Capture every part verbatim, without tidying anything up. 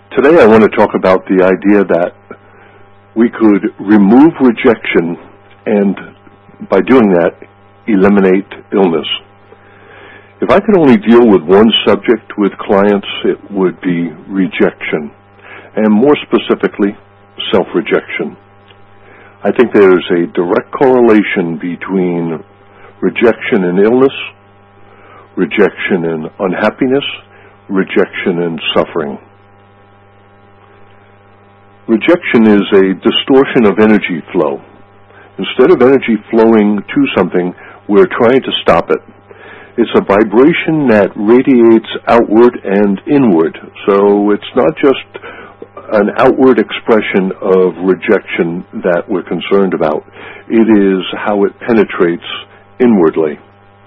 Today I want to talk about the idea that we could remove rejection and, by doing that, eliminate illness. If I could only deal with one subject with clients, it would be rejection, and more specifically, self-rejection. I think there's a direct correlation between rejection and illness, rejection and unhappiness, rejection and suffering. Rejection is a distortion of energy flow. Instead of energy flowing to something, we're trying to stop it. It's a vibration that radiates outward and inward. So it's not just an outward expression of rejection that we're concerned about. It is how it penetrates inwardly.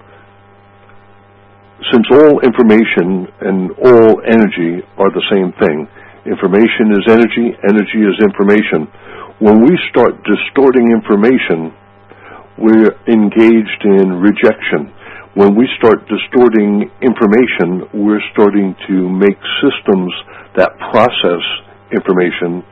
Since all information and all energy are the same thing, information is energy, energy is information. When we start distorting information, we're engaged in rejection. When we start distorting information, we're starting to make systems that process information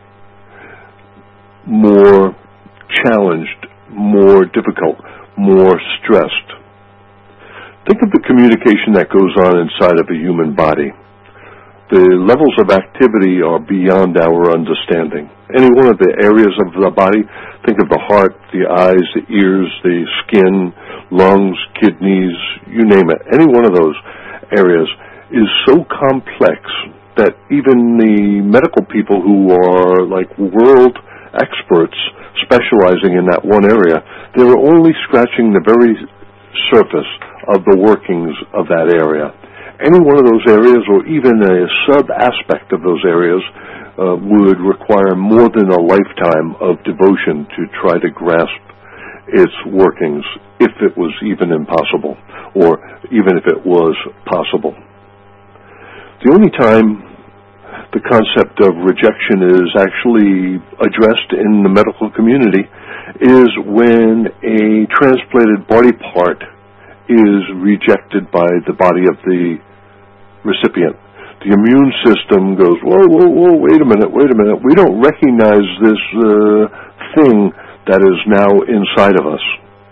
more challenged, more difficult, more stressed. Think of the communication that goes on inside of a human body. The levels of activity are beyond our understanding. Any one of the areas of the body, think of the heart, the eyes, the ears, the skin, lungs, kidneys, you name it. Any one of those areas is so complex that even the medical people who are like world experts specializing in that one area, they're only scratching the very surface of the workings of that area. Any one of those areas, or even a sub-aspect of those areas, uh, would require more than a lifetime of devotion to try to grasp its workings, if it was even impossible, or even if it was possible. The only time the concept of rejection is actually addressed in the medical community is when a transplanted body part is rejected by the body of the recipient. The immune system goes, whoa, whoa, whoa, wait a minute, wait a minute. We don't recognize this uh, thing that is now inside of us.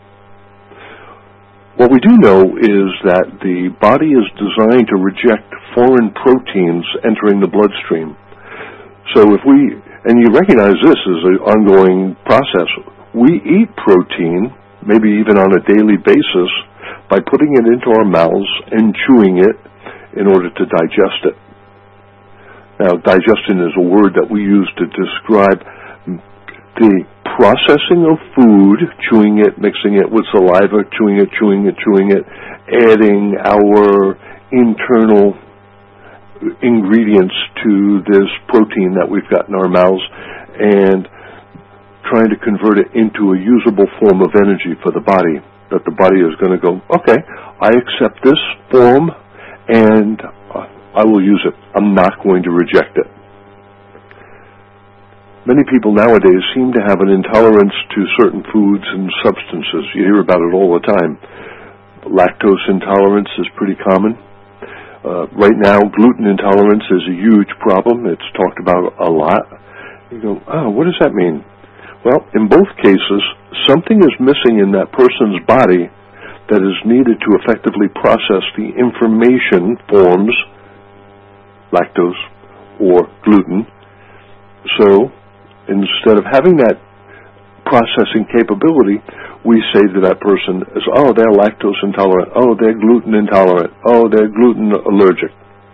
What we do know is that the body is designed to reject foreign proteins entering the bloodstream. So if we, and you recognize this as an ongoing process, we eat protein, maybe even on a daily basis, by putting it into our mouths and chewing it in order to digest it. Now, digestion is a word that we use to describe the processing of food, chewing it, mixing it with saliva, chewing it, chewing it, chewing it, adding our internal ingredients to this protein that we've got in our mouths, and trying to convert it into a usable form of energy for the body, that the body is going to go, okay, I accept this form, and I will use it. I'm not going to reject it. Many people nowadays seem to have an intolerance to certain foods and substances. You hear about it all the time. Lactose intolerance is pretty common. Uh, right now, gluten intolerance is a huge problem. It's talked about a lot. You go, oh, what does that mean? Well, in both cases, something is missing in that person's body that is needed to effectively process the information forms, lactose or gluten. So instead of having that processing capability, we say to that person, oh, they're lactose intolerant, oh, they're gluten intolerant, oh, they're gluten allergic.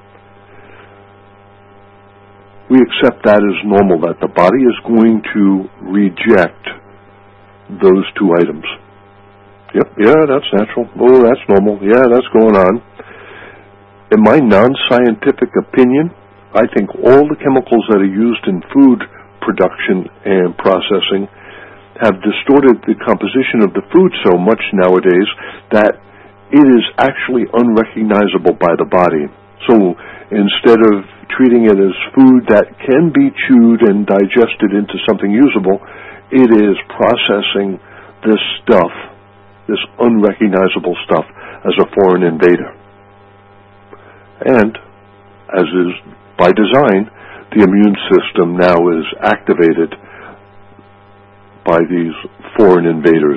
We accept that as normal, that the body is going to reject those two items. Yep, yeah, that's natural. Oh, that's normal. Yeah, that's going on. In my non-scientific opinion, I think all the chemicals that are used in food production and processing have distorted the composition of the food so much nowadays that it is actually unrecognizable by the body. So instead of treating it as food that can be chewed and digested into something usable, it is processing this stuff, this unrecognizable stuff, as a foreign invader. And, as is by design, the immune system now is activated by these foreign invaders.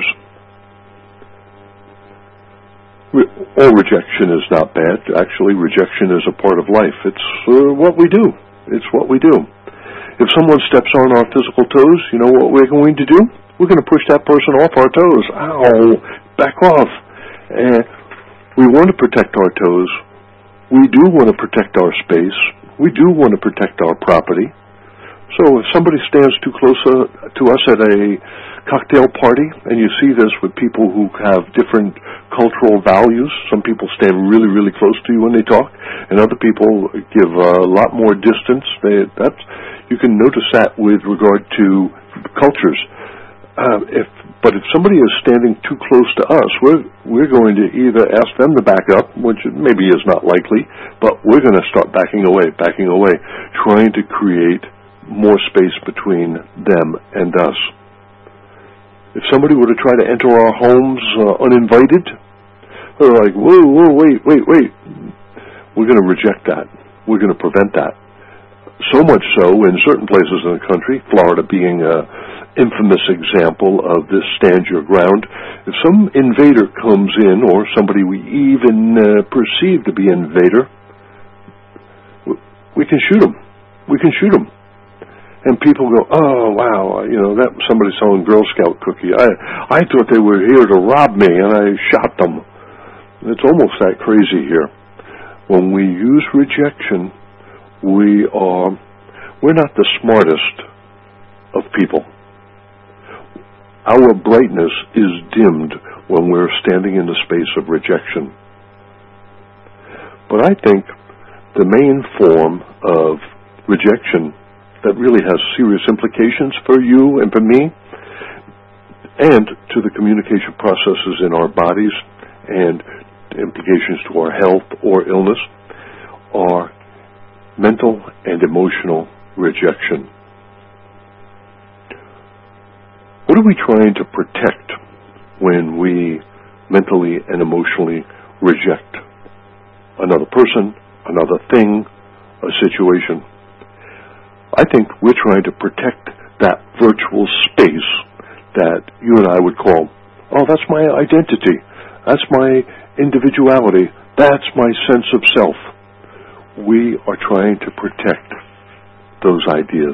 All rejection is not bad. Actually, rejection is a part of life. It's uh, what we do. It's what we do. If someone steps on our physical toes, you know what we're going to do? We're going to push that person off our toes. Ow! Back off. And we want to protect our toes. We do want to protect our space. We do want to protect our property. So if somebody stands too close uh, to us at a cocktail party, and you see this with people who have different cultural values, some people stand really, really close to you when they talk, and other people give a lot more distance. They, that's, you can notice that with regard to cultures. Uh, if, but if somebody is standing too close to us, we're, we're going to either ask them to back up, which maybe is not likely, but we're going to start backing away, backing away, trying to create more space between them and us. If somebody were to try to enter our homes uh, uninvited, they're like, whoa, whoa, wait, wait, wait. We're going to reject that. We're going to prevent that. So much so in certain places in the country, Florida being an infamous example of this stand your ground, if some invader comes in, or somebody we even uh, perceive to be an invader, we can shoot them. We can shoot them. And people go, oh, wow, you know, that somebody selling Girl Scout cookie. I, I thought they were here to rob me, and I shot them. It's almost that crazy here. When we use rejection, we are, we're not the smartest of people. Our brightness is dimmed when we're standing in the space of rejection. But I think the main form of rejection that really has serious implications for you and for me, and to the communication processes in our bodies, and implications to our health or illness, are mental and emotional rejection. What are we trying to protect when we mentally and emotionally reject another person, another thing, a situation? I think we're trying to protect that virtual space that you and I would call, oh, that's my identity, that's my individuality, that's my sense of self. We are trying to protect those ideas.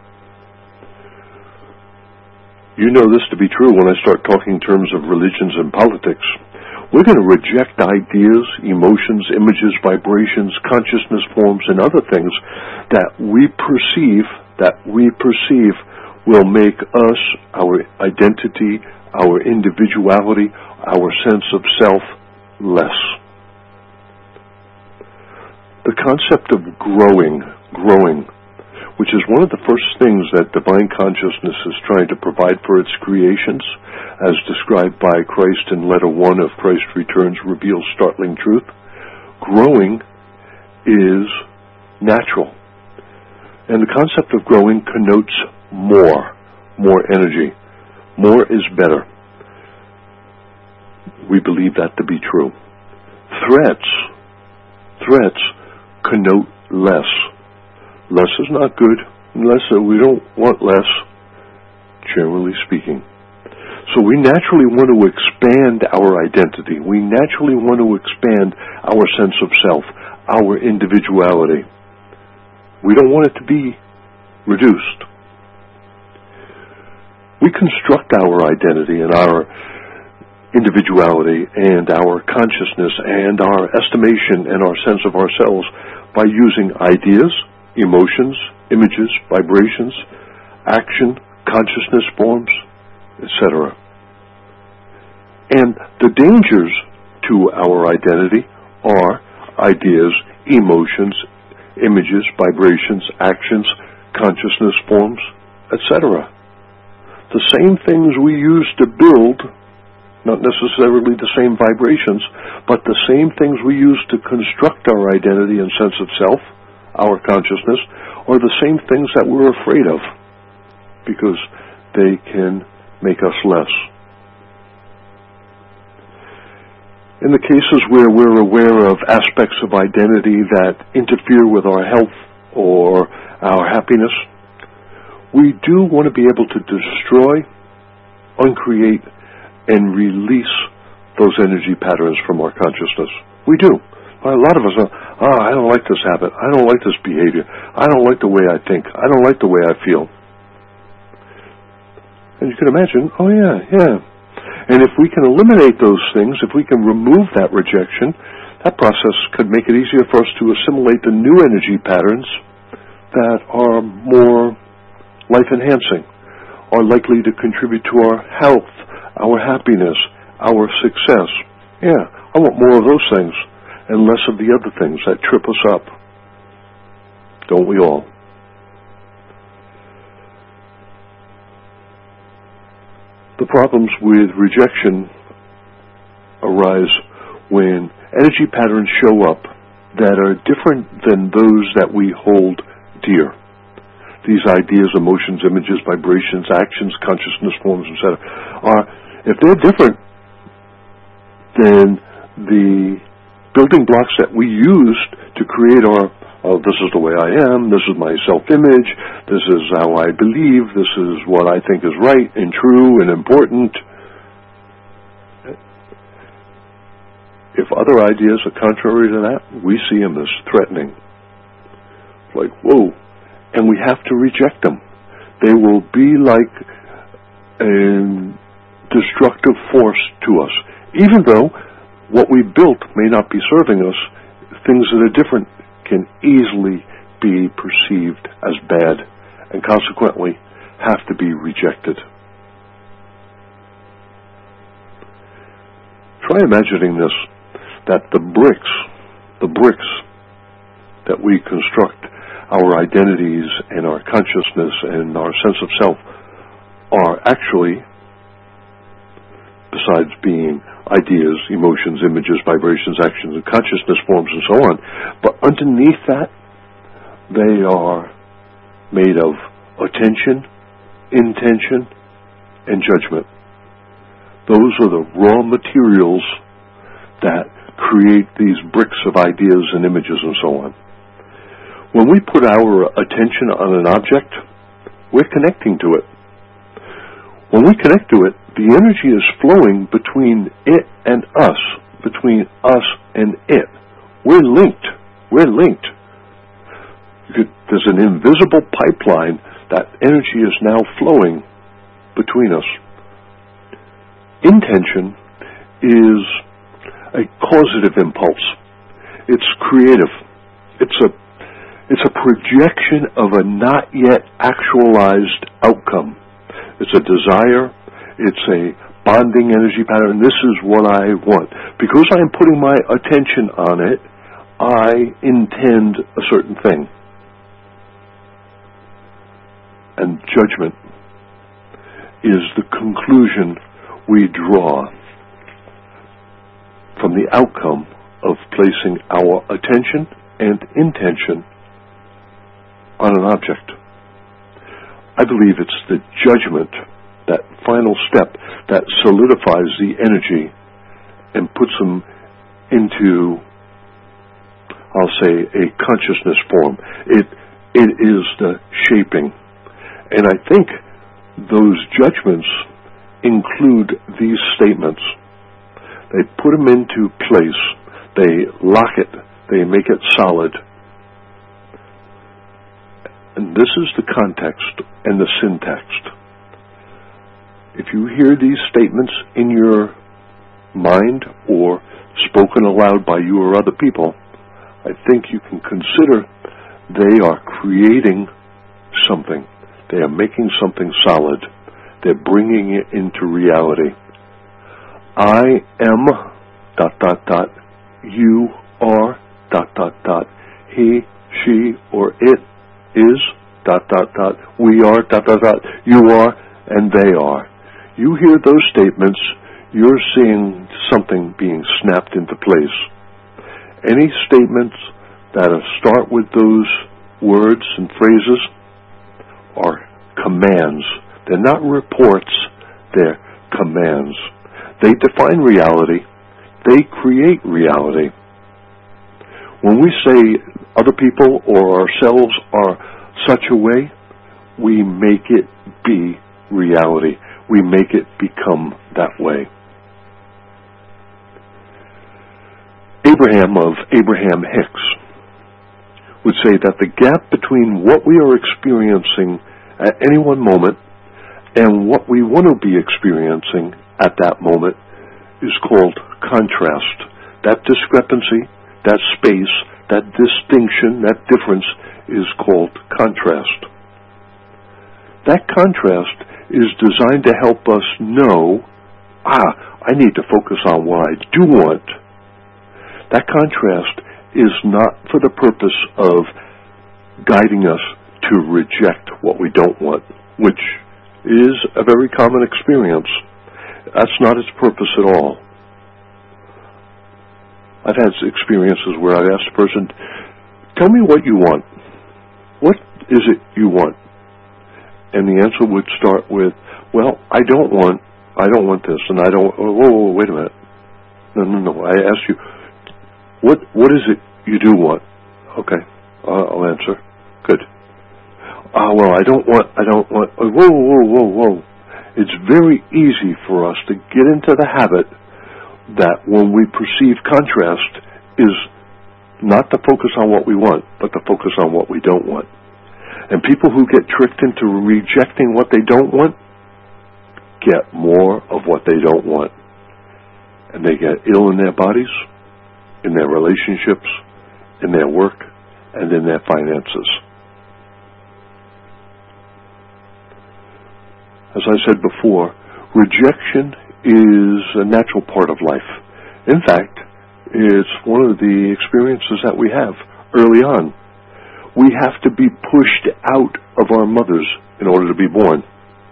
You know this to be true when I start talking in terms of religions and politics. We're going to reject ideas, emotions, images, vibrations, consciousness forms, and other things that we perceive, that we perceive will make us, our identity, our individuality, our sense of self, less. The concept of growing, growing, which is one of the first things that divine consciousness is trying to provide for its creations, as described by Christ in letter one of Christ Returns reveals startling truth. Growing is natural. And the concept of growing connotes more, more energy. More is better. We believe that to be true. Threats, threats connote less. Less is not good. Less, uh, we don't want less, generally speaking. So we naturally want to expand our identity. We naturally want to expand our sense of self, our individuality. We don't want it to be reduced. We construct our identity and our individuality and our consciousness and our estimation and our sense of ourselves by using ideas, emotions, images, vibrations, action, consciousness forms, et cetera. And the dangers to our identity are ideas, emotions, images, vibrations, actions, consciousness forms, et cetera. The same things we use to build, not necessarily the same vibrations, but the same things we use to construct our identity and sense of self, our consciousness, are the same things that we're afraid of, because they can make us less. In the cases where we're aware of aspects of identity that interfere with our health or our happiness, we do want to be able to destroy, uncreate, and release those energy patterns from our consciousness. We do. A lot of us are, oh, I don't like this habit. I don't like this behavior. I don't like the way I think. I don't like the way I feel. And you can imagine, oh yeah, yeah. And if we can eliminate those things, if we can remove that rejection, that process could make it easier for us to assimilate the new energy patterns that are more life-enhancing, are likely to contribute to our health, our happiness, our success. Yeah, I want more of those things and less of the other things that trip us up. Don't we all? The problems with rejection arise when energy patterns show up that are different than those that we hold dear. These ideas, emotions, images, vibrations, actions, consciousness forms, et cetera, are, if they're different than the building blocks that we used to create our, oh, this is the way I am, this is my self-image, this is how I believe, this is what I think is right and true and important. If other ideas are contrary to that, we see them as threatening. Like, whoa. And we have to reject them. They will be like a destructive force to us. Even though what we built may not be serving us, things that are different can easily be perceived as bad and consequently have to be rejected. Try imagining this, that the bricks, the bricks that we construct our identities and our consciousness and our sense of self are actually, besides being ideas, emotions, images, vibrations, actions, and consciousness forms and so on, but underneath that, they are made of attention, intention, and judgment. Those are the raw materials that create these bricks of ideas and images and so on. When we put our attention on an object, we're connecting to it. When we connect to it, the energy is flowing between it and us, between us and it. We're linked. We're linked. You could, there's an invisible pipeline that energy is now flowing between us. Intention is a causative impulse. It's creative. It's a It's a projection of a not yet actualized outcome. It's a desire. It's a bonding energy pattern. This is what I want. Because I'm putting my attention on it, I intend a certain thing. And judgment is the conclusion we draw from the outcome of placing our attention and intention on an object. I believe it's the judgment, that final step, that solidifies the energy and puts them into, I'll say, a consciousness form. It it is the shaping. And I think those judgments include these statements. They put them into place. They lock it. They make it solid. And this is the context and the syntax. If you hear these statements in your mind or spoken aloud by you or other people, I think you can consider they are creating something. They are making something solid. They're bringing it into reality. I am dot dot dot. You are dot dot dot. He, she, or it is dot dot dot. We are dot dot dot. You are and they are. You hear those statements, you're seeing something being snapped into place. Any statements that start with those words and phrases are commands. They're not reports, they're commands. They define reality. They create reality. When we say other people or ourselves are such a way we make it be reality. We make it become that way. Abraham of Abraham Hicks would say that the gap between what we are experiencing at any one moment and what we want to be experiencing at that moment is called contrast. That discrepancy, that space, that distinction, that difference is called contrast. That contrast is designed to help us know, ah, I need to focus on what I do want. That contrast is not for the purpose of guiding us to reject what we don't want, which is a very common experience. That's not its purpose at all. I've had experiences where I've asked a person, tell me what you want. What is it you want? And the answer would start with, well, I don't want, I don't want this, and I don't, whoa, whoa, whoa, wait a minute. No, no, no, I asked you, what, what is it you do want? Okay, uh, I'll answer. Good. Ah, uh, well, I don't want, I don't want, uh, whoa, whoa, whoa, whoa. It's very easy for us to get into the habit that when we perceive contrast is not to focus on what we want, but to focus on what we don't want. And people who get tricked into rejecting what they don't want get more of what they don't want. And they get ill in their bodies, in their relationships, in their work, and in their finances. As I said before, rejection is a natural part of life. In fact, it's one of the experiences that we have early on. We have to be pushed out of our mothers in order to be born.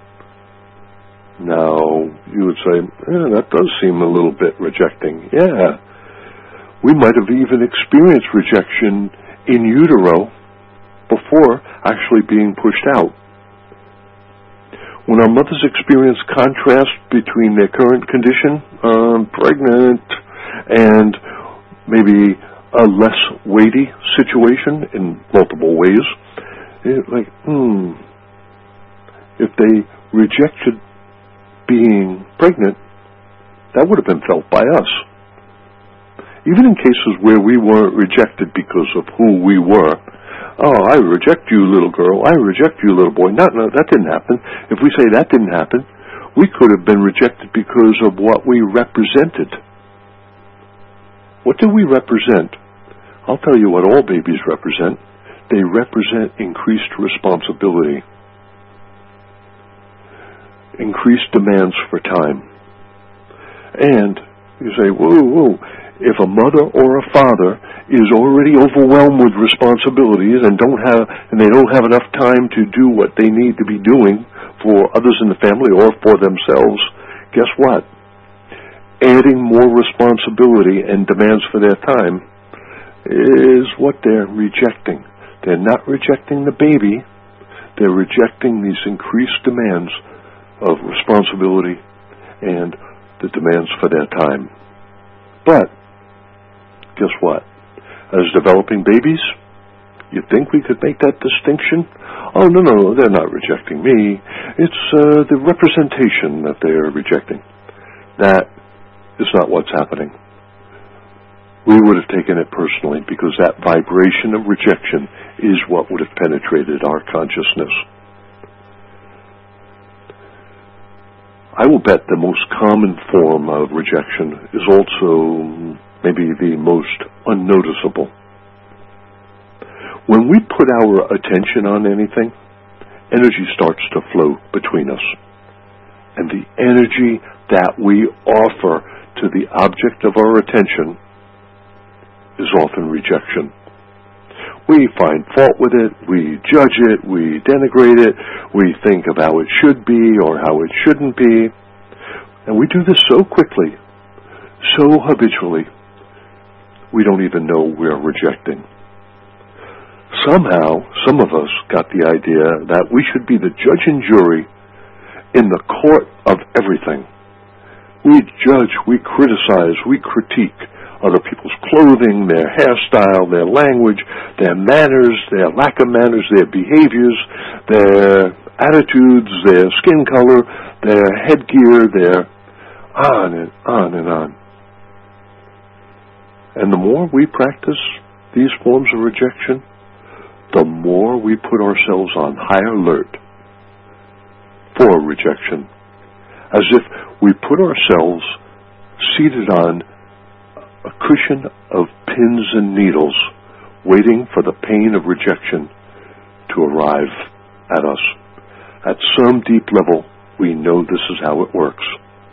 Now, you would say, eh, that does seem a little bit rejecting. Yeah. We might have even experienced rejection in utero before actually being pushed out. When our mothers experience contrast between their current condition, um, pregnant, and maybe a less weighty situation in multiple ways, it's like, hmm, if they rejected being pregnant, that would have been felt by us. Even in cases where we weren't rejected because of who we were, oh, I reject you, little girl, I reject you, little boy. No, no, that didn't happen. If we say that didn't happen, we could have been rejected because of what we represented. What do we represent? I'll tell you what all babies represent. They represent increased responsibility, increased demands for time. And you say, whoa, whoa, if a mother or a father is already overwhelmed with responsibilities and don't have, and they don't have enough time to do what they need to be doing for others in the family or for themselves, guess what? Adding more responsibility and demands for their time is what they're rejecting. They're not rejecting the baby. They're rejecting these increased demands of responsibility and the demands for their time. But guess what? As developing babies, you think we could make that distinction? Oh, no, no, they're not rejecting me. It's uh, the representation that they're rejecting. That is not what's happening. We would have taken it personally because that vibration of rejection is what would have penetrated our consciousness. I will bet the most common form of rejection is also maybe the most unnoticeable. When we put our attention on anything, energy starts to flow between us. And the energy that we offer to the object of our attention is often rejection. We find fault with it, we judge it, we denigrate it, we think of how it should be or how it shouldn't be. And we do this so quickly, so habitually, we don't even know we're rejecting. Somehow, some of us got the idea that we should be the judge and jury in the court of everything. We judge, we criticize, we critique other people's clothing, their hairstyle, their language, their manners, their lack of manners, their behaviors, their attitudes, their skin color, their headgear, their on and on and on. And the more we practice these forms of rejection, the more we put ourselves on high alert for rejection, as if we put ourselves seated on a cushion of pins and needles, waiting for the pain of rejection to arrive at us. At some deep level, we know this is how it works.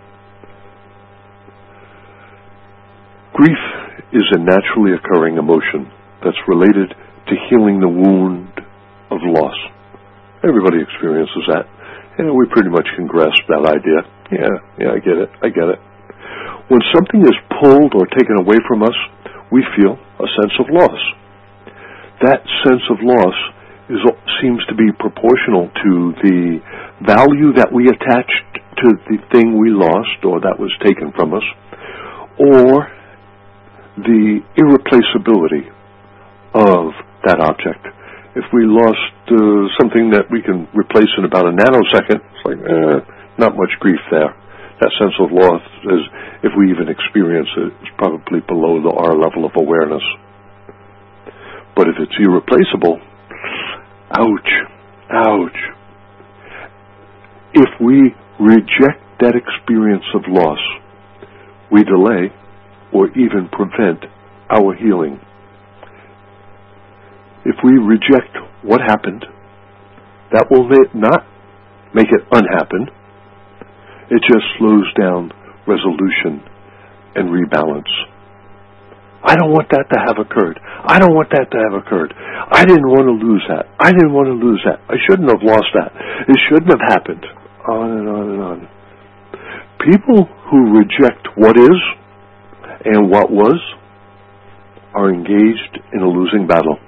Grief is a naturally occurring emotion that's related to healing the wound of loss. Everybody experiences that. Yeah, we pretty much can grasp that idea. Yeah, yeah, I get it, I get it. When something is pulled or taken away from us, we feel a sense of loss. That sense of loss is, seems to be proportional to the value that we attached to the thing we lost or that was taken from us, or the irreplaceability of that object. If we lost uh, something that we can replace in about a nanosecond, it's like, eh, not much grief there. That sense of loss, is, if we even experience it, is probably below the, our level of awareness. But if it's irreplaceable, ouch, ouch. If we reject that experience of loss, we delay or even prevent our healing. If we reject what happened, that will not make it unhappen. It just slows down resolution and rebalance. I don't want that to have occurred. I don't want that to have occurred. I didn't want to lose that. I didn't want to lose that. I shouldn't have lost that. It shouldn't have happened. On and on and on. People who reject what is and what was are engaged in a losing battle.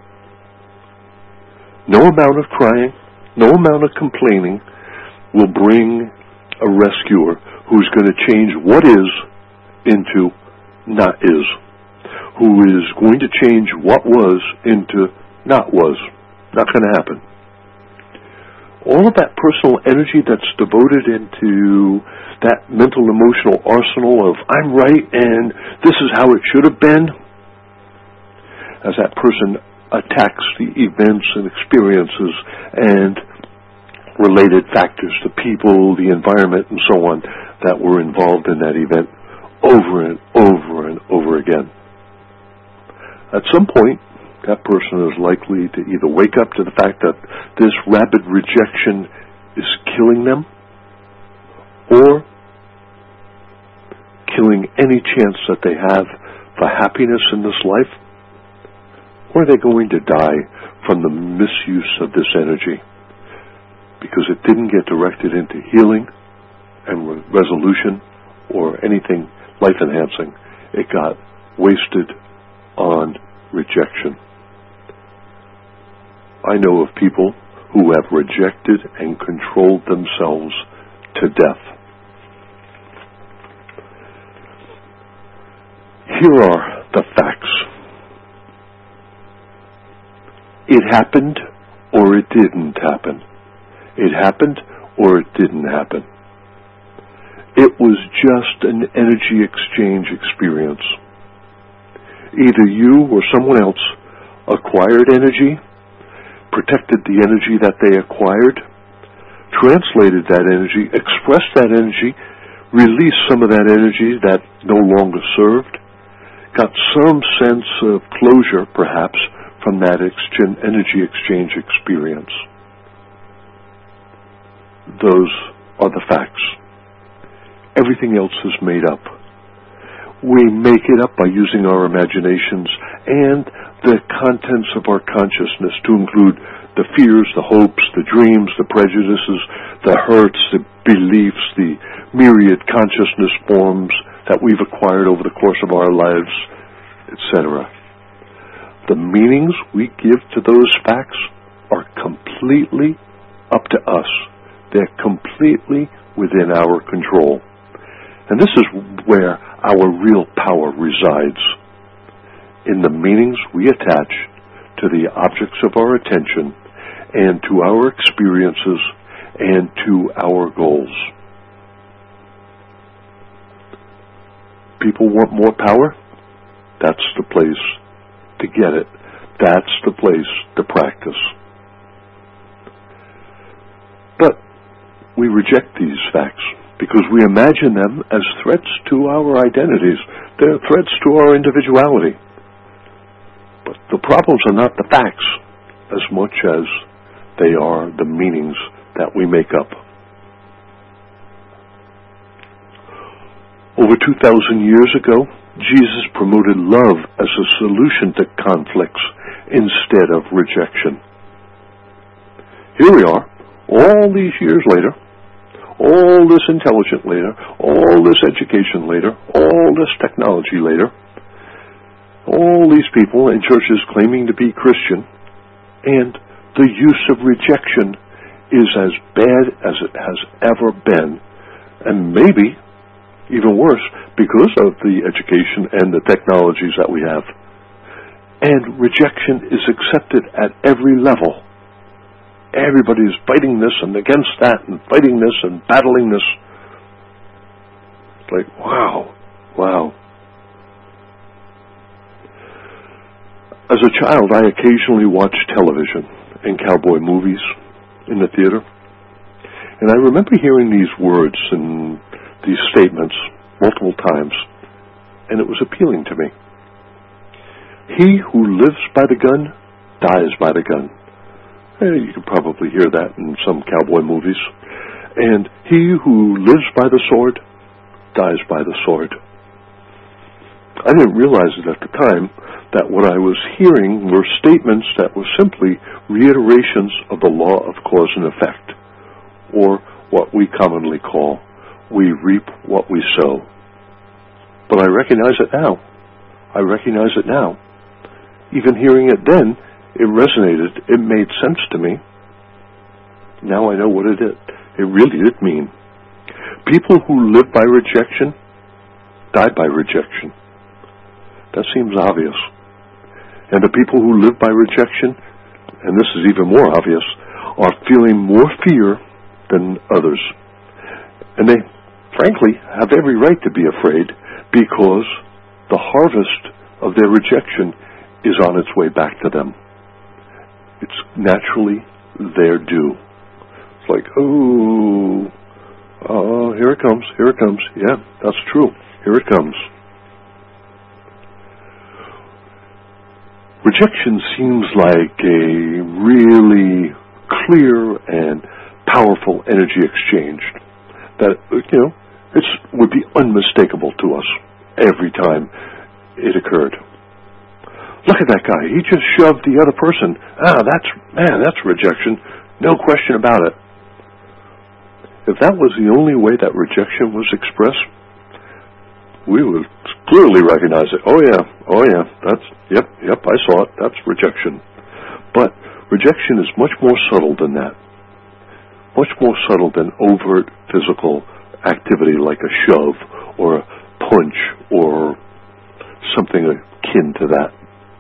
No amount of crying, no amount of complaining will bring a rescuer who's going to change what is into not is, who is going to change what was into not was. Not going to happen. All of that personal energy that's devoted into that mental emotional arsenal of I'm right and this is how it should have been, as that person attacks the events and experiences and related factors, the people, the environment, and so on that were involved in that event over and over and over again. At some point, that person is likely to either wake up to the fact that this rapid rejection is killing them, or killing any chance that they have for happiness in this life, or are they going to die from the misuse of this energy because it didn't get directed into healing and re- resolution or anything life-enhancing. It got wasted on rejection. I know of people who have rejected and controlled themselves to death. Here are the facts. It happened or it didn't happen. It happened or it didn't happen. It was just an energy exchange experience. Either you or someone else acquired energy, protected the energy that they acquired, translated that energy, expressed that energy, released some of that energy that no longer served, got some sense of closure, perhaps, from that exchange, energy exchange experience. Those are the facts. Everything else is made up. We make it up by using our imaginations and the contents of our consciousness to include the fears, the hopes, the dreams, the prejudices, the hurts, the beliefs, the myriad consciousness forms that we've acquired over the course of our lives, et cetera. The meanings we give to those facts are completely up to us. They're completely within our control. And this is where our real power resides, in the meanings we attach to the objects of our attention and to our experiences and to our goals. People want more power? That's the place to get it. That's the place to practice. But we reject these facts because we imagine them as threats to our identities. They're threats to our individuality. But the problems are not the facts as much as they are the meanings that we make up. Over two thousand years ago, Jesus promoted love as a solution to conflicts instead of rejection. Here we are, all these years later, all this intelligence later, all this education later, all this technology later, all these people in churches claiming to be Christian, and the use of rejection is as bad as it has ever been, and maybe even worse because of the education and the technologies that we have. And rejection is accepted at every level. Everybody is fighting this and against that and fighting this and battling this. It's like, wow, wow. As a child, I occasionally watched television and cowboy movies in the theater. And I remember hearing these words and these statements multiple times, and it was appealing to me. He who lives by the gun dies by the gun. Eh, you can probably hear that in some cowboy movies. And he who lives by the sword dies by the sword. I didn't realize it at the time that what I was hearing were statements that were simply reiterations of the law of cause and effect, or what we commonly call, we reap what we sow. But I recognize it now. I recognize it now. Even hearing it then, it resonated. It made sense to me. Now I know what it did. It really did mean. People who live by rejection die by rejection. That seems obvious. And the people who live by rejection, and this is even more obvious, are feeling more fear than others. And they, frankly, have every right to be afraid because the harvest of their rejection is on its way back to them. It's naturally their due. It's like, oh, oh, here it comes, here it comes. Yeah, that's true. Here it comes. Rejection seems like a really clear and powerful energy exchange that, you know, it would be unmistakable to us every time it occurred. Look at that guy. He just shoved the other person. Ah, that's, man, that's rejection. No question about it. If that was the only way that rejection was expressed, we would clearly recognize it. Oh yeah, oh yeah, that's, yep, yep, I saw it. That's rejection. But rejection is much more subtle than that. Much more subtle than overt physical activity like a shove or a punch or something akin to that.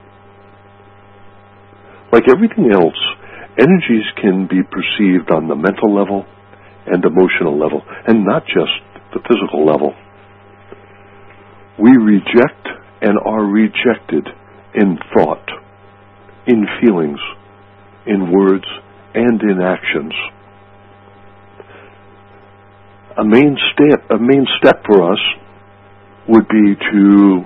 Like everything else, energies can be perceived on the mental level and emotional level, and not just the physical level. We reject and are rejected in thought, in feelings, in words, and in actions. A main step, a main step for us would be to,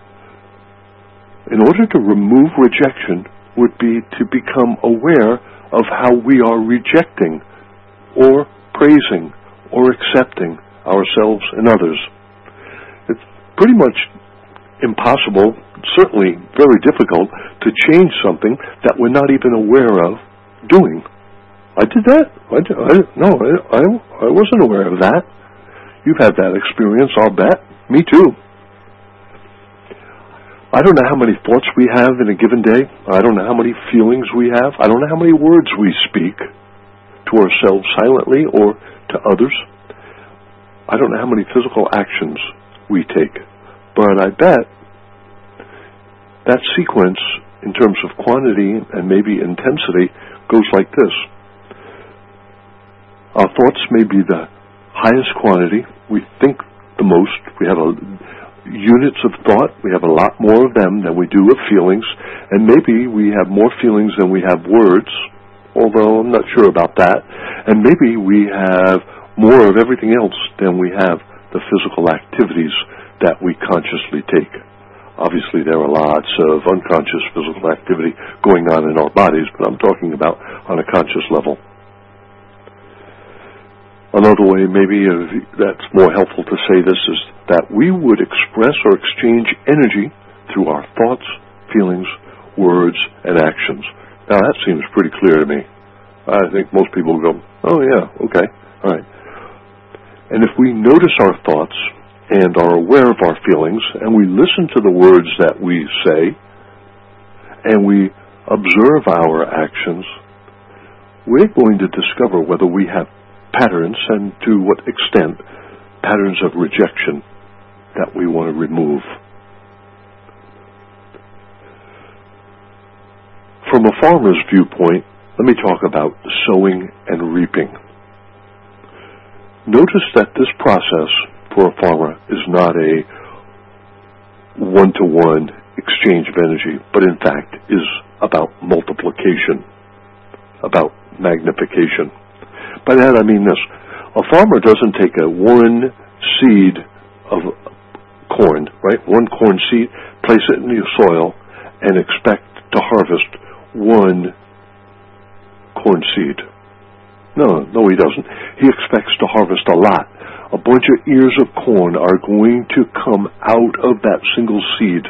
in order to remove rejection, would be to become aware of how we are rejecting or praising or accepting ourselves and others. It's pretty much impossible, certainly very difficult, to change something that we're not even aware of doing. I did that? I, did, I No, I, I, I wasn't aware of that. You've had that experience, I'll bet. Me too. I don't know how many thoughts we have in a given day. I don't know how many feelings we have. I don't know how many words we speak to ourselves silently or to others. I don't know how many physical actions we take, but I bet that sequence in terms of quantity and maybe intensity goes like this. Our thoughts may be the highest quantity. We think the most. We have a, units of thought. We have a lot more of them than we do of feelings. And maybe we have more feelings than we have words, although I'm not sure about that. And maybe we have more of everything else than we have the physical activities that we consciously take. Obviously, there are lots of unconscious physical activity going on in our bodies, but I'm talking about on a conscious level. Another way maybe that's more helpful to say this is that we would express or exchange energy through our thoughts, feelings, words, and actions. Now that seems pretty clear to me. I think most people go, oh yeah, okay, all right. And if we notice our thoughts and are aware of our feelings, and we listen to the words that we say, and we observe our actions, we're going to discover whether we have patterns, and to what extent, patterns of rejection that we want to remove. From a farmer's viewpoint, let me talk about sowing and reaping. Notice that this process for a farmer is not a one-to-one exchange of energy, but in fact is about multiplication, about magnification. By that I mean this. A farmer doesn't take a one seed of corn, right? One corn seed, place it in the soil, and expect to harvest one corn seed. No, no he doesn't. He expects to harvest a lot. A bunch of ears of corn are going to come out of that single seed.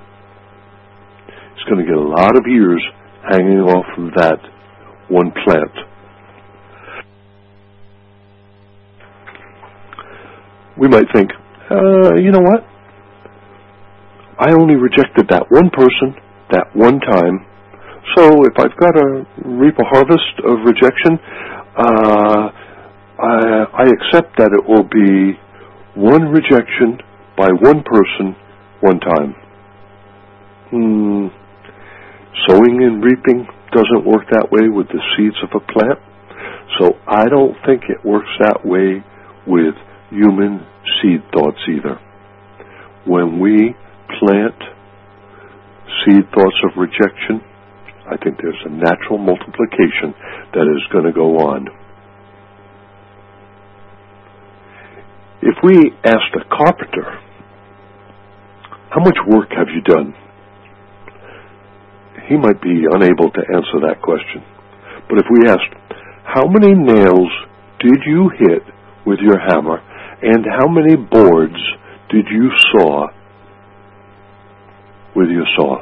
He's going to get a lot of ears hanging off of that one plant. We might think, uh, you know what? I only rejected that one person, that one time. So if I've got to reap a harvest of rejection, uh, I, I accept that it will be one rejection by one person, one time. Hmm. Sowing and reaping doesn't work that way with the seeds of a plant. So I don't think it works that way with human seed thoughts either. When we plant seed thoughts of rejection, I think there's a natural multiplication that is going to go on. If we asked a carpenter, how much work have you done? He might be unable to answer that question. But if we asked, how many nails did you hit with your hammer, and how many boards did you saw with your saw?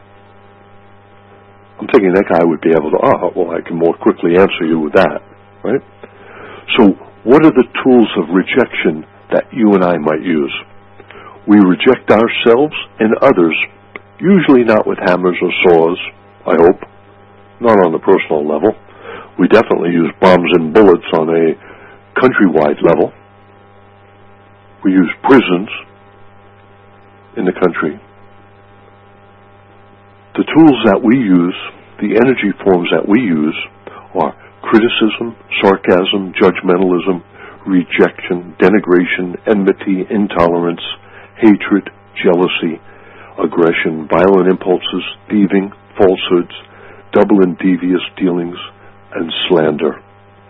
I'm thinking that guy would be able to, oh, well, I can more quickly answer you with that, right? So what are the tools of rejection that you and I might use? We reject ourselves and others, usually not with hammers or saws, I hope, not on the personal level. We definitely use bombs and bullets on a countrywide level. We use prisons in the country. The tools that we use, the energy forms that we use, are criticism, sarcasm, judgmentalism, rejection, denigration, enmity, intolerance, hatred, jealousy, aggression, violent impulses, thieving, falsehoods, double and devious dealings, and slander.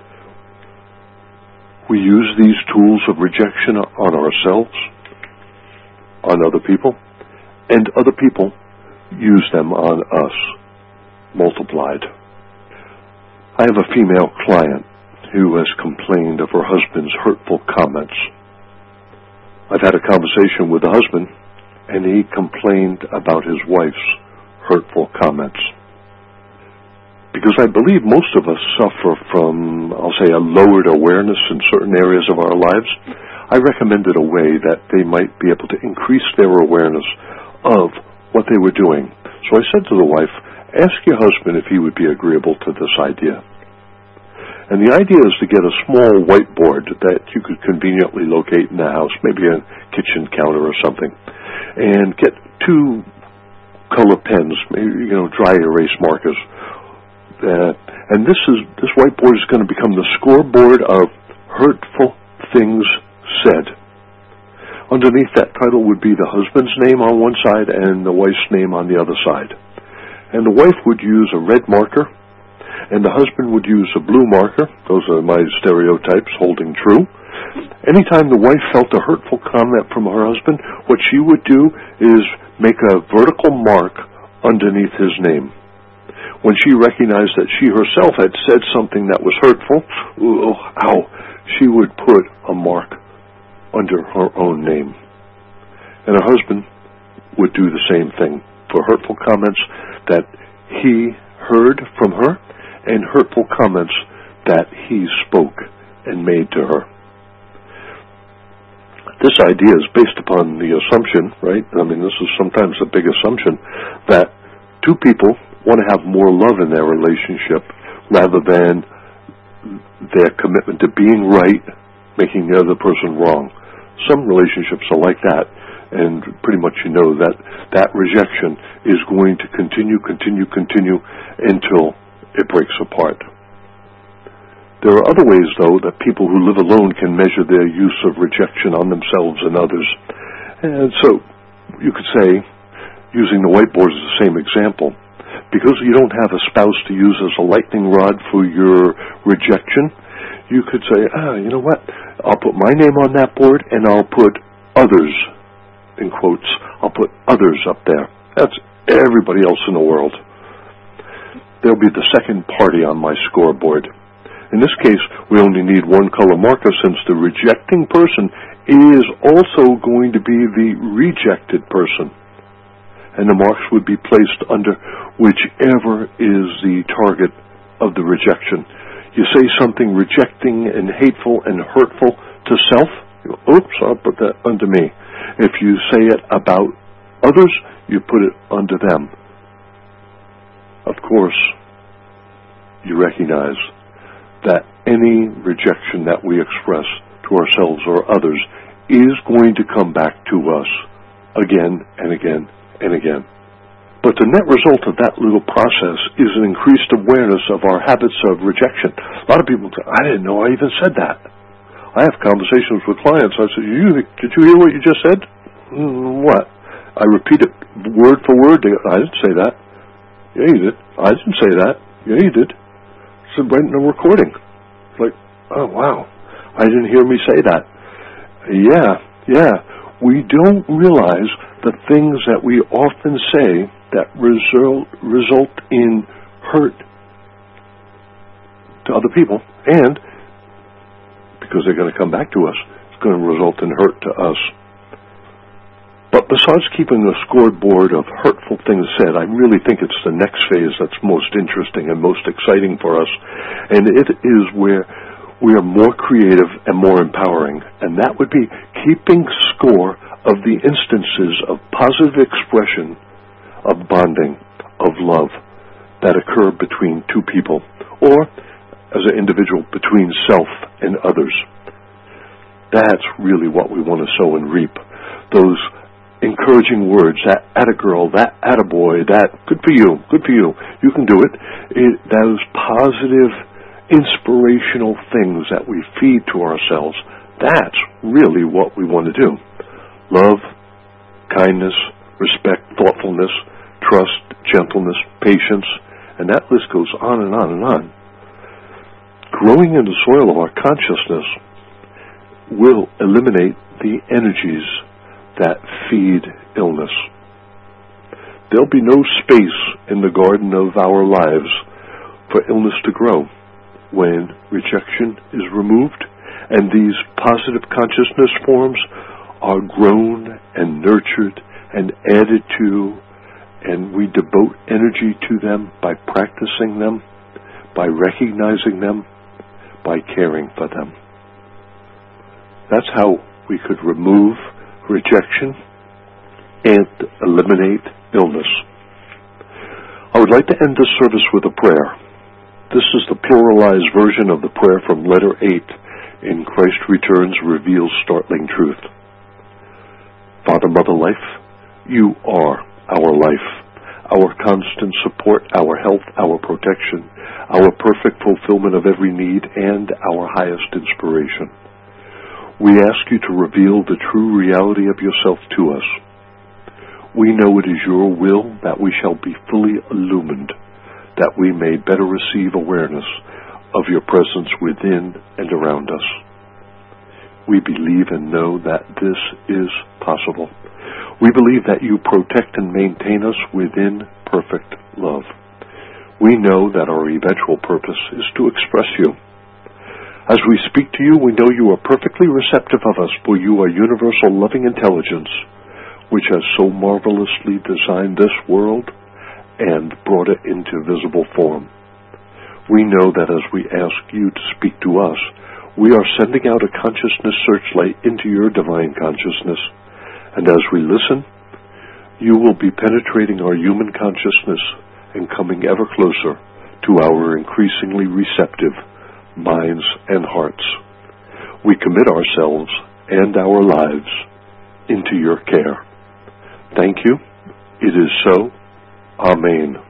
We use these tools of rejection on ourselves, on other people, and other people use them on us, multiplied. I have a female client who has complained of her husband's hurtful comments. I've had a conversation with the husband, and he complained about his wife's hurtful comments. Because I believe most of us suffer from, I'll say, a lowered awareness in certain areas of our lives, I recommended a way that they might be able to increase their awareness of what they were doing. So I said to the wife, ask your husband if he would be agreeable to this idea. And the idea is to get a small whiteboard that you could conveniently locate in the house, maybe a kitchen counter or something, and get two color pens, maybe, you know, dry erase markers. Uh, and this is this whiteboard is going to become the scoreboard of hurtful things said. Underneath that title would be the husband's name on one side and the wife's name on the other side. And the wife would use a red marker, and the husband would use a blue marker. Those are my stereotypes holding true. Anytime the wife felt a hurtful comment from her husband, what she would do is make a vertical mark underneath his name. When she recognized that she herself had said something that was hurtful, ooh, ow, she would put a mark under her own name. And her husband would do the same thing for hurtful comments that he heard from her and hurtful comments that he spoke and made to her. This idea is based upon the assumption, right? I mean, this is sometimes a big assumption, that two people want to have more love in their relationship rather than their commitment to being right, making the other person wrong. Some relationships are like that, and pretty much you know that that rejection is going to continue, continue, continue until it breaks apart. There are other ways, though, that people who live alone can measure their use of rejection on themselves and others. And so you could say, using the whiteboard as the same example, because you don't have a spouse to use as a lightning rod for your rejection, you could say, ah, you know what, I'll put my name on that board and I'll put others, in quotes, I'll put others up there. That's everybody else in the world. They'll be the second party on my scoreboard. In this case, we only need one color marker since the rejecting person is also going to be the rejected person. And the marks would be placed under whichever is the target of the rejection. You say something rejecting and hateful and hurtful to self, you go, oops, I'll put that under me. If you say it about others, you put it under them. Of course, you recognize that any rejection that we express to ourselves or others is going to come back to us again and again and again. But the net result of that little process is an increased awareness of our habits of rejection. A lot of people say, I didn't know I even said that. I have conversations with clients. I say, you, did you hear what you just said? Mm, what? I repeat it word for word. I didn't say that. Yeah, you did. I didn't say that. Yeah, you did. It's right in the recording. It's like, oh, wow. I didn't hear me say that. Yeah, yeah. We don't realize the things that we often say that result, result in hurt to other people, and because they're going to come back to us, it's going to result in hurt to us. But besides keeping a scoreboard of hurtful things said, I really think it's the next phase that's most interesting and most exciting for us. And it is where we are more creative and more empowering. And that would be keeping score of the instances of positive expression, of bonding, of love that occur between two people, or as an individual between self and others. That's really what we want to sow and reap. Those encouraging words, that atta-girl, that atta-boy, that good for you, good for you, you can do it. it. Those positive, inspirational things that we feed to ourselves, that's really what we want to do. Love, kindness, respect, thoughtfulness, trust, gentleness, patience, and that list goes on and on and on. Growing in the soil of our consciousness will eliminate the energies that feed illness. There'll be no space in the garden of our lives for illness to grow when rejection is removed and these positive consciousness forms are grown and nurtured and added to, and we devote energy to them by practicing them, by recognizing them, by caring for them. That's how we could remove rejection and eliminate illness. I would like to end this service with a prayer. This is the pluralized version of the prayer from letter eight in Christ Returns Reveals Startling Truth. Father, Mother, Life, you are our life, our constant support, our health, our protection, our perfect fulfillment of every need, and our highest inspiration. We ask you to reveal the true reality of yourself to us. We know it is your will that we shall be fully illumined, that we may better receive awareness of your presence within and around us. We believe and know that this is possible. We believe that you protect and maintain us within perfect love. We know that our eventual purpose is to express you. As we speak to you, we know you are perfectly receptive of us, for you are universal loving intelligence, which has so marvelously designed this world and brought it into visible form. We know that as we ask you to speak to us, we are sending out a consciousness searchlight into your divine consciousness, and as we listen, you will be penetrating our human consciousness and coming ever closer to our increasingly receptive minds and hearts. We commit ourselves and our lives into your care. Thank you. It is so. Amen.